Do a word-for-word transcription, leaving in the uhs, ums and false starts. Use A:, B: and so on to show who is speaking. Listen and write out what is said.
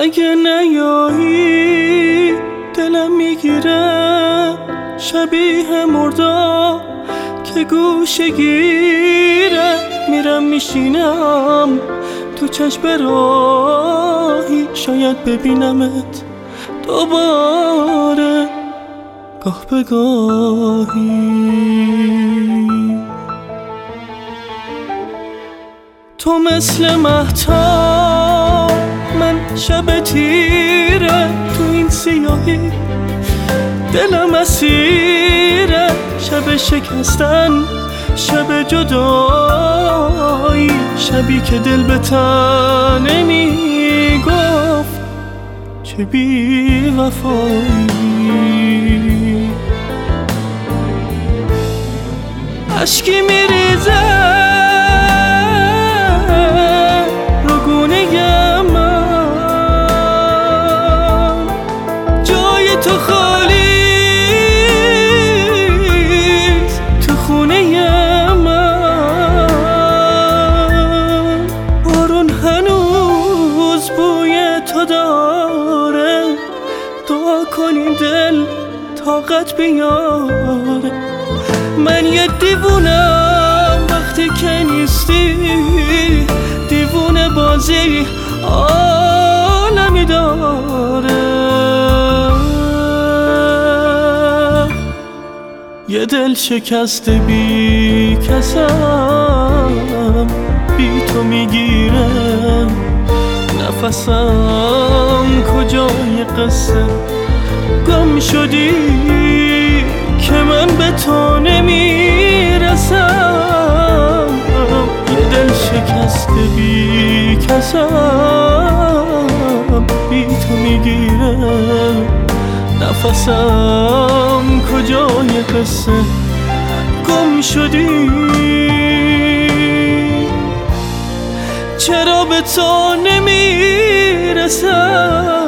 A: اگه نیایی دلم میگیره شبیه مردا که گوشه گیره. میرم میشینم تو چشم راهی، شاید ببینمت دوباره گاه به گاهی. تو مثل مهتاب، من شب تیره تو این سیاهی. دلم اسیره، شب شکستن، شب جدایی، شبی که دل به تن نمیگفت چه بی وفایی. اشکی میریزه رو گونه من، جای تو خالیست تو خونه من. بارون هنوز بوی تو داره، دعا کنین دل طاقت بیاره. من یه دیوونم وقتی که نیستی، دیوونه بازی عالمی داره. یه دل شکسته بی کسم، بی تو میگیره نفسم. کجای قصه گم شدی که من به تو نمیرسم. یه دل شکسته بی کسم، بی تو میگیره نفسم. کجای قصه گم شدی، چرا به تو نمیرسم.